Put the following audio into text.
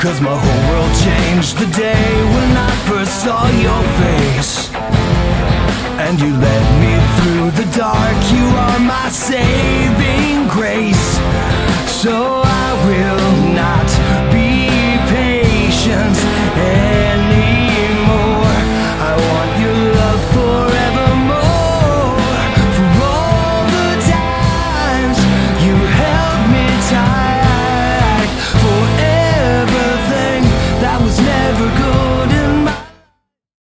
'Cause my whole world changed the day when I first saw your face. And you led me through the dark, you are my saving grace. So